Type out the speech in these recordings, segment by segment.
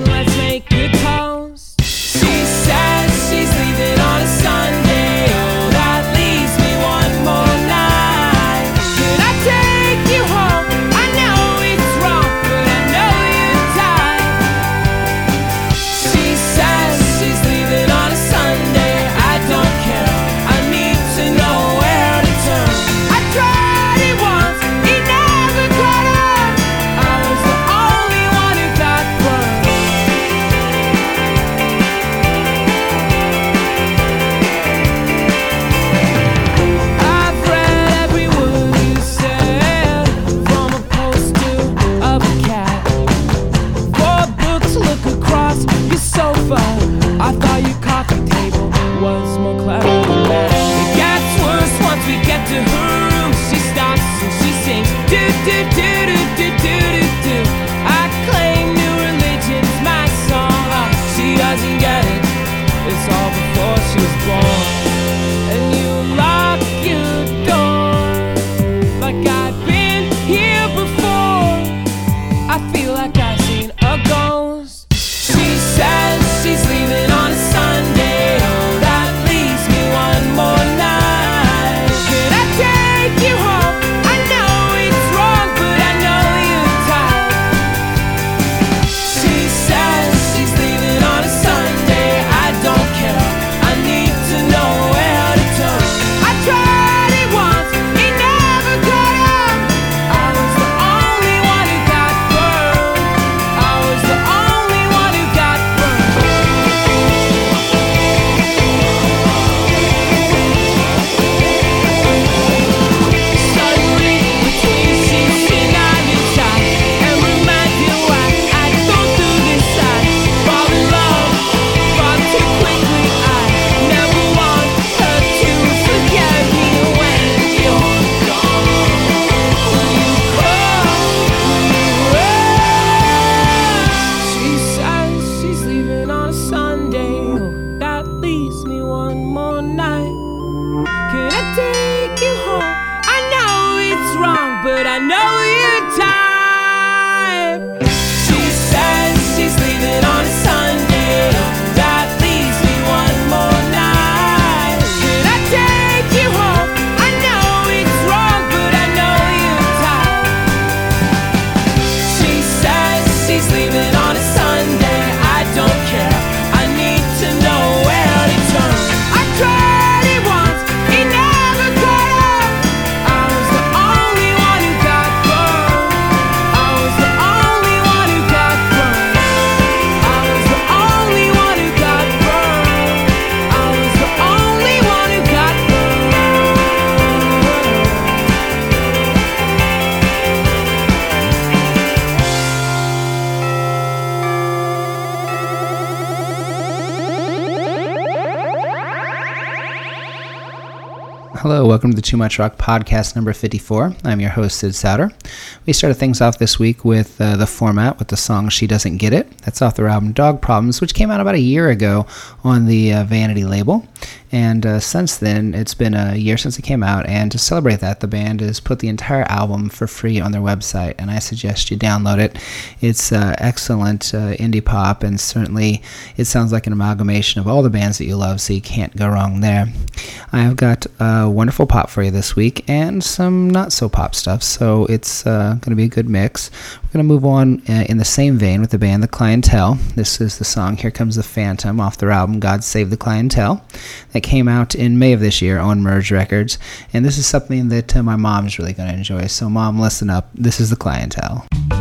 Hello, welcome to the Too Much Rock podcast number 54. I'm your host, Sid Souter. We started things off this week with the format with the song She Doesn't Get It. That's off their album Dog Problems, which came out about a year ago on the Vanity label. And since then, it's been a year since it came out, and to celebrate that, the band has put the entire album for free on their website, and I suggest you download it. It's excellent indie pop, and certainly it sounds like an amalgamation of all the bands that you love, so you can't go wrong there. I've got wonderful pop for you this week, and some not-so-pop stuff, so it's going to be a good mix. We're going to move on in the same vein with the band The Clientele. This is the song Here Comes the Phantom off their album God Save the Clientele. That came out in May of this year on Merge Records, and this is something that my mom's really going to enjoy. So Mom, listen up. This is The Clientele.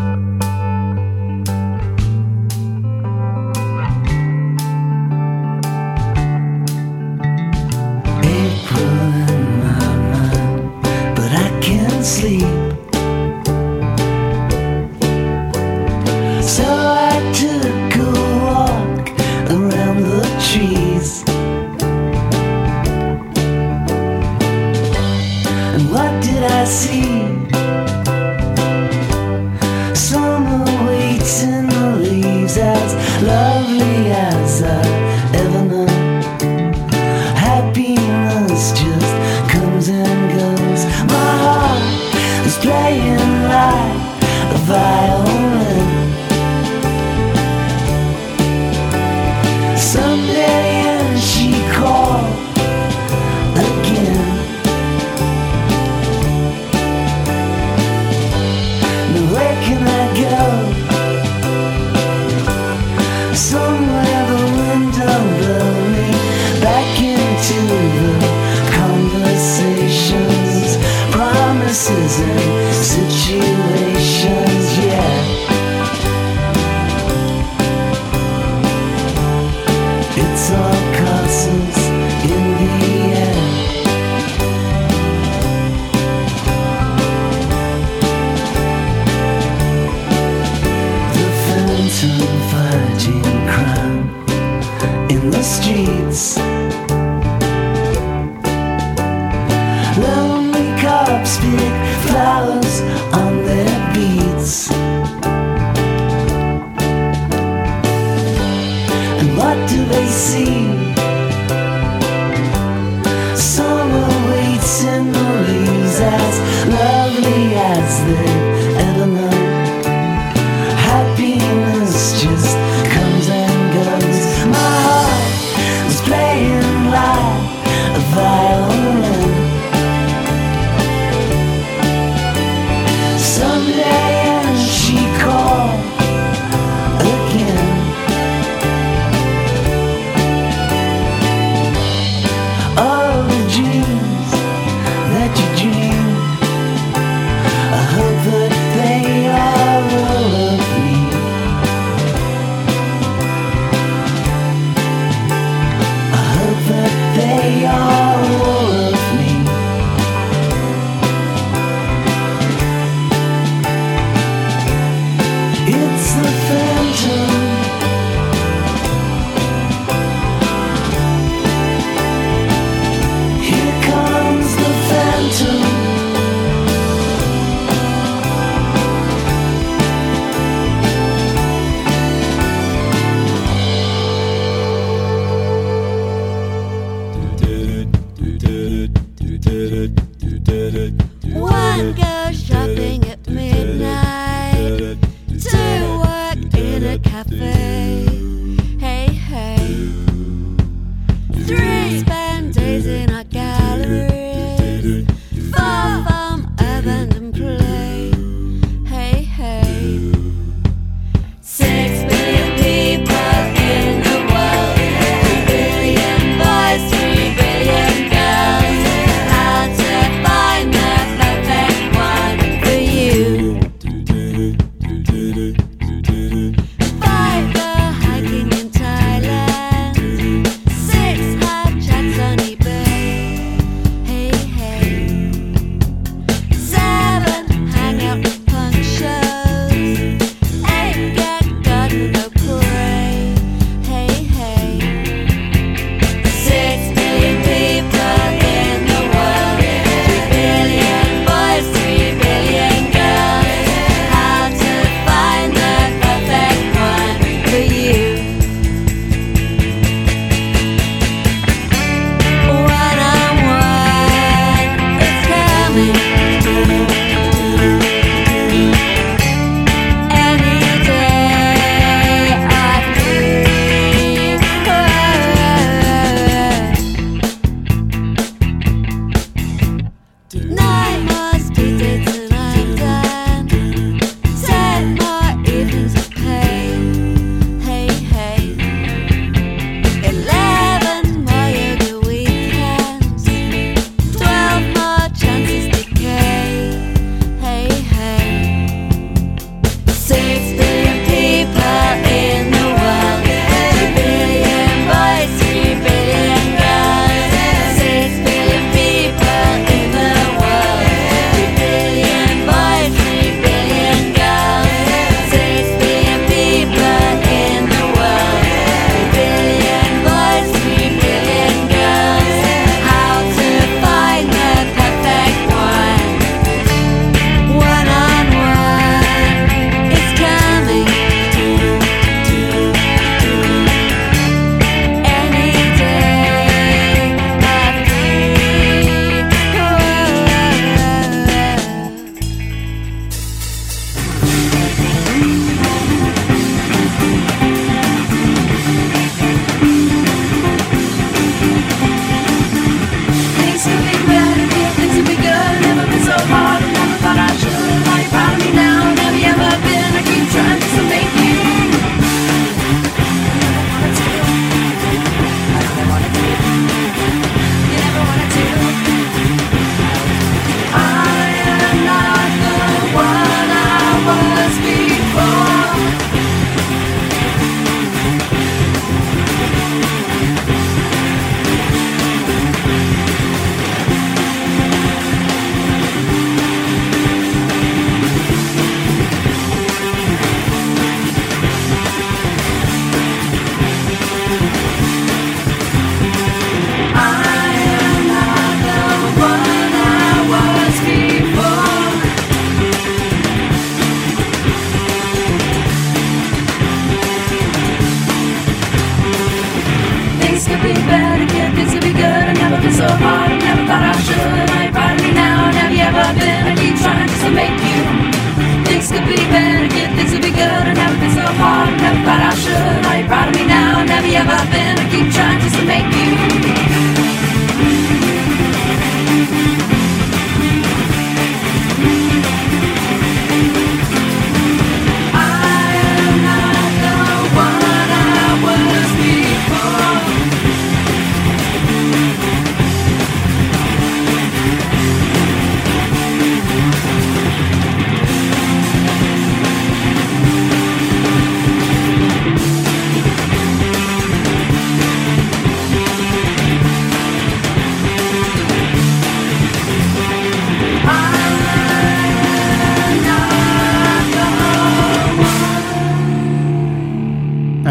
April in my mind, but I can't sleep. So I took a walk around the trees. And what did I see? Somewhere the wind will blow me back into the conversations, promises and situations, yeah. It's all causes in the end. The phantom fighting crime in the streets. Lonely cops pick flowers on their beats. And what do they see? Summer waits in the leaves, as lovely as they've ever known. Happiness just comes and goes. My heart was playing like a violin. Someday and she called again.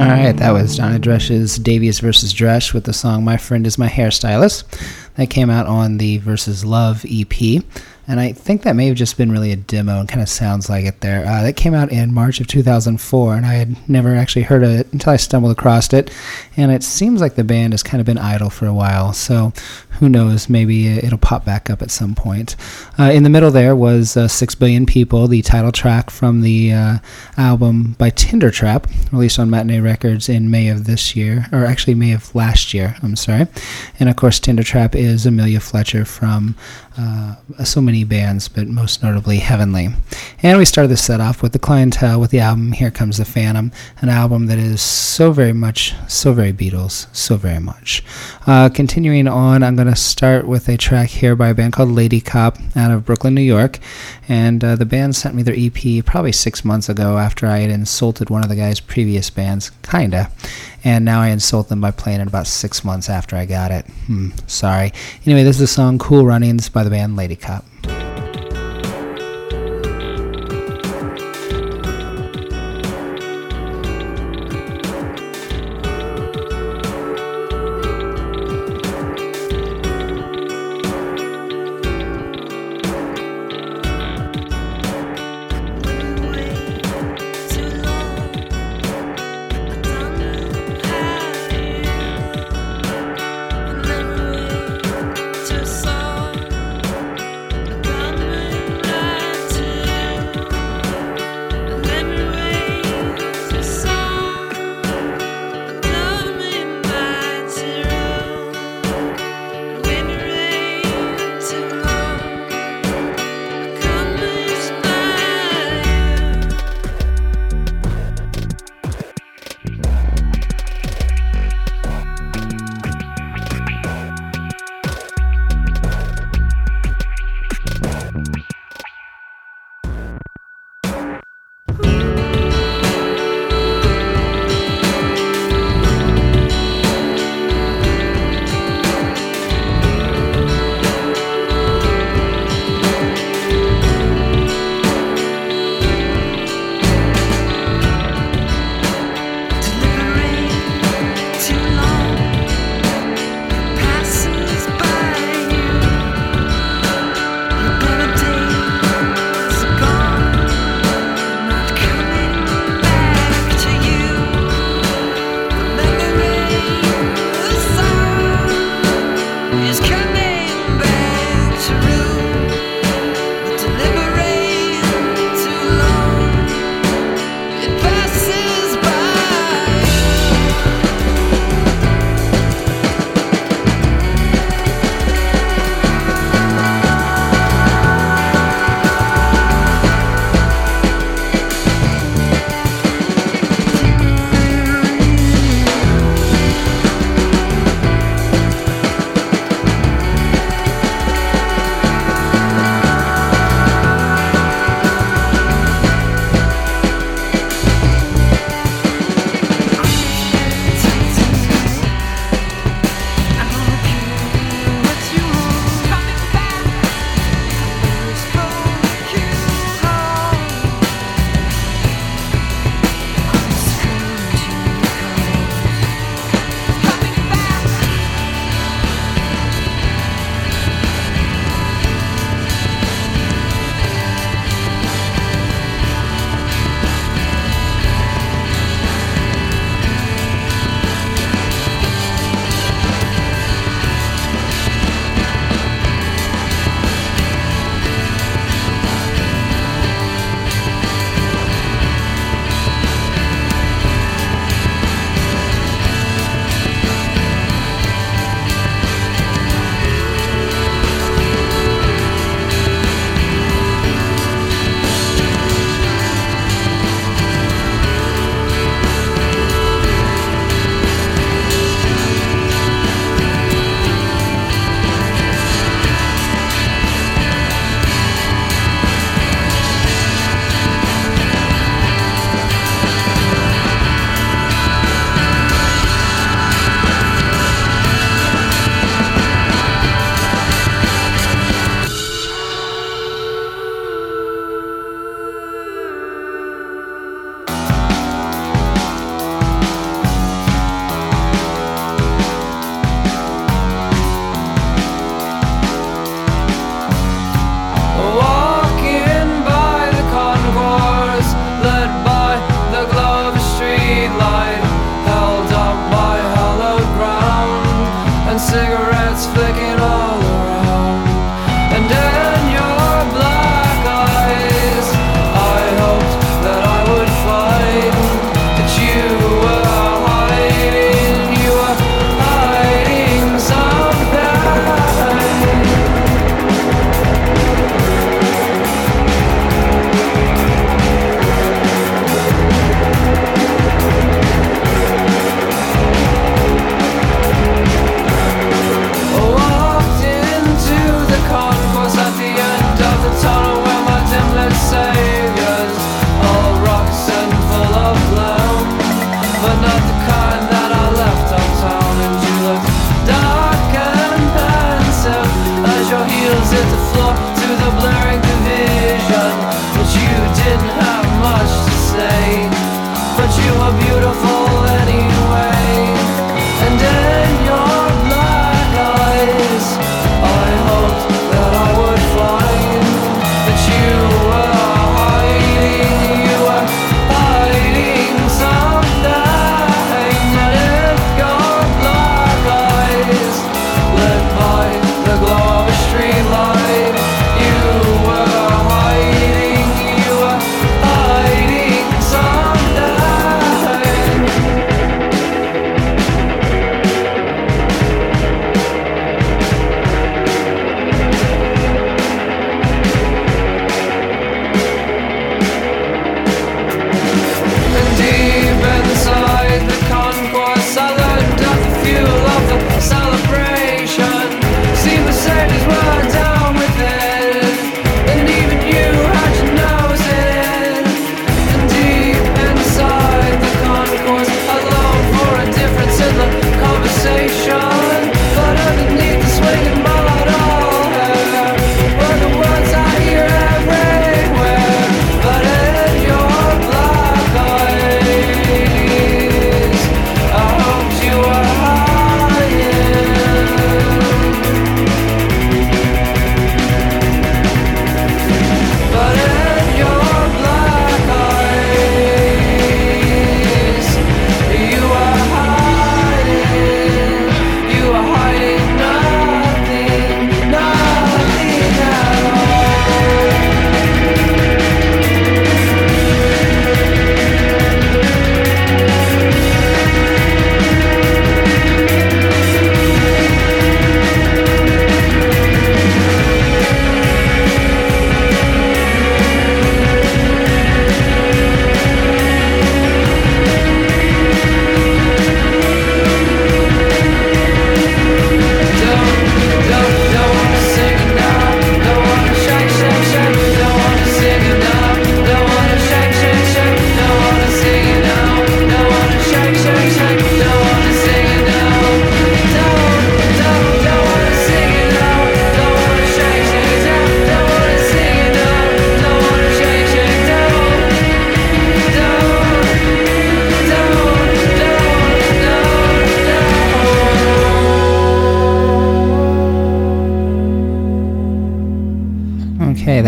right, that was Donna Dresch's Davies vs. Dresch with the song My Friend Is My Hairstylist. That came out on the Versus Love EP. And I think that may have just been really a demo and kind of sounds like it there. That came out in March of 2004, and I had never actually heard of it until I stumbled across it. And it seems like the band has kind of been idle for a while, so who knows, maybe it'll pop back up at some point. In the middle there was 6 Billion People, the title track from the album by Tinder Trap, released on Matinee Records in May of this year, or actually May of last year, I'm sorry. And of course, Tinder Trap is Amelia Fletcher from so many bands, but most notably Heavenly. And we started the set off with The Clientele with the album Here Comes the Phantom, an album that is so very Beatles, so very much. Continuing on, I'm going to start with a track here by a band called Lady Cop out of Brooklyn, New York. And the band sent me their EP probably 6 months ago after I had insulted one of the guy's previous bands, kinda. And now I insult them by playing it about 6 months after I got it. Sorry. Anyway, this is the song Cool Runnings by the band Lady Cop.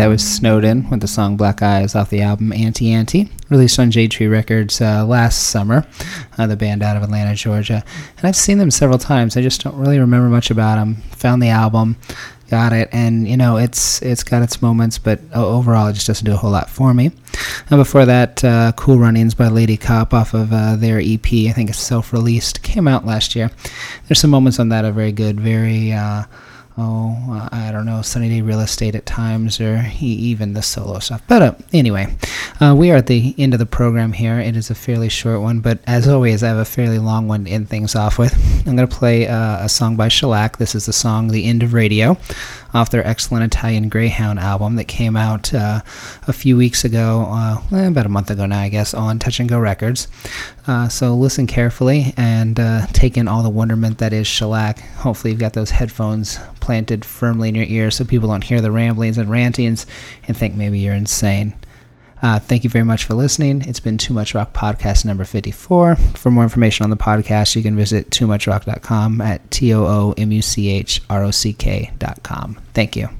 that was Snowden with the song Black Eyes off the album Anti Anti, released on Jade Tree Records last summer, the band out of Atlanta, Georgia. And I've seen them several times. I just don't really remember much about them. Found the album, got it, and it's got its moments, but overall it just doesn't do a whole lot for me. And before that, Cool Runnings by Lady Cop off of their EP, I think it's self-released, came out last year. There's some moments on that are very good, very I don't know, Sunny Day Real Estate at times, or even the solo stuff. But anyway, we are at the end of the program here. It is a fairly short one, but as always, I have a fairly long one to end things off with. I'm going to play a song by Shellac. This is the song The End of Radio, off their excellent Italian Greyhound album that came out a few weeks ago, about a month ago now, I guess, on Touch and Go Records. So listen carefully and take in all the wonderment that is Shellac. Hopefully you've got those headphones planted firmly in your ears so people don't hear the ramblings and rantings and think maybe you're insane. Thank you very much for listening. It's been Too Much Rock Podcast number 54. For more information on the podcast, you can visit toomuchrock.com at TOOMUCHROCK.com. Thank you.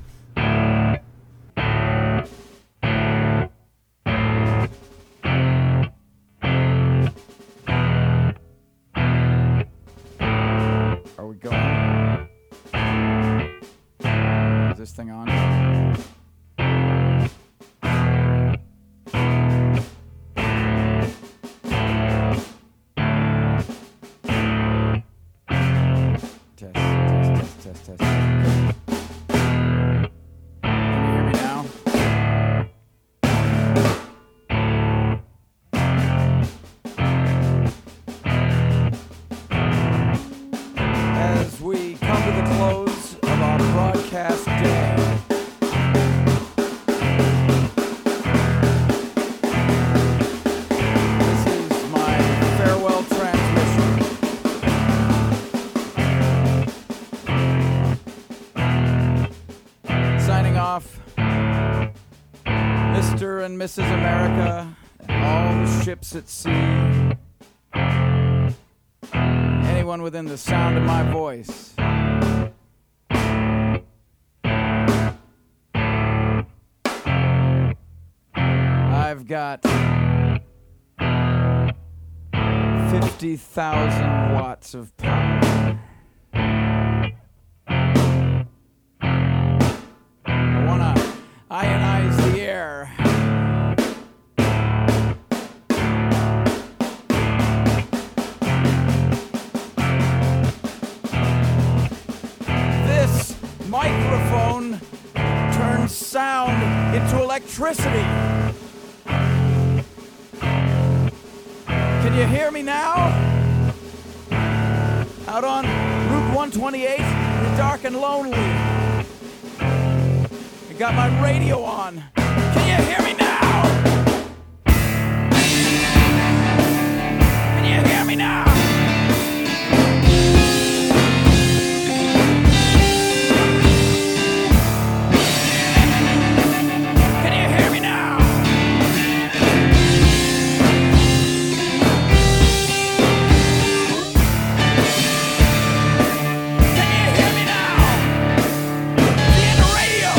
Are we going? Is this thing on? Test. Can you hear me now? As we come to the close of our broadcast day, this is my farewell transmission. Signing off, Mr. and Mrs. America, and all the ships at sea, anyone within the sound of my voice. I've got 50,000 watts of power. Ionize the air. This microphone turns sound into electricity. Can you hear me now? Out on Route 128, you're dark and lonely. Got my radio on. Can you hear me now? Can you hear me now? Can you hear me now? Can you hear me now? The end of radio.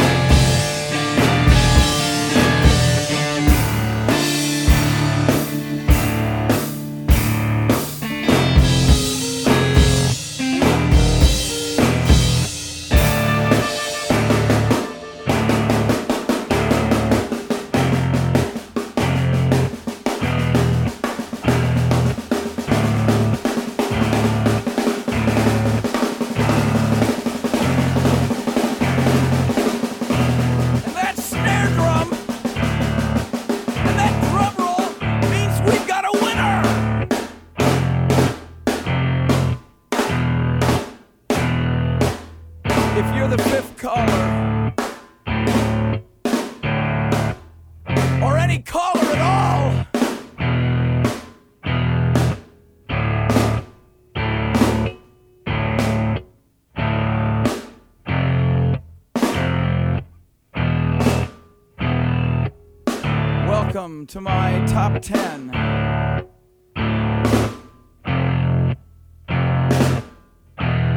Welcome to my top 10.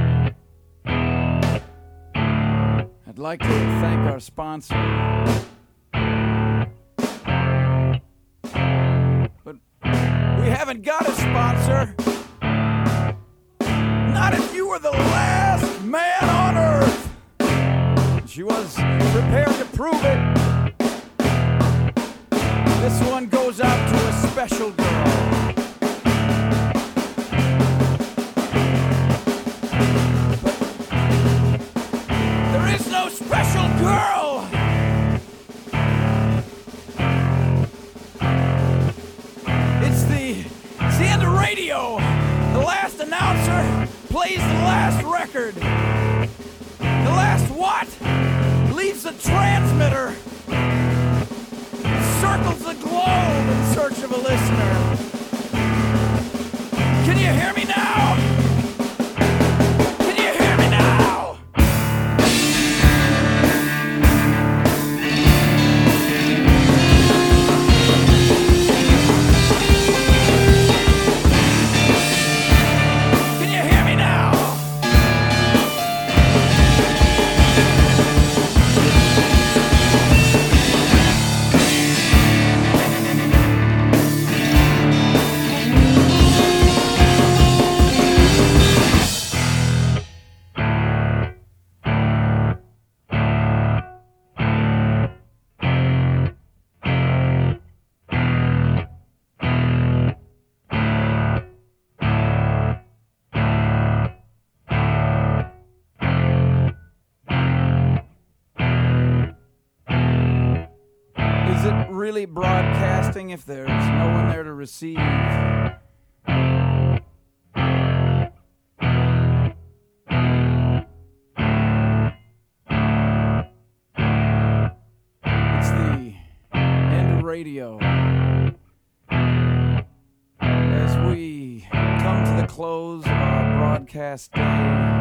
I'd like to thank our sponsor, haven't got a sponsor. Not if you were the last man on earth. She was prepared to prove it. This one goes out to a special girl. But there is no special girl. It's the end of radio. The last announcer plays the last record. The last what? Leaves the transmitter. Circles the globe in search of a listener. Can you hear me now? Can you hear me now? Can you hear me now? Is it really broadcasting if there's no one there to receive? It's the end of radio. As we come to the close of our broadcast day,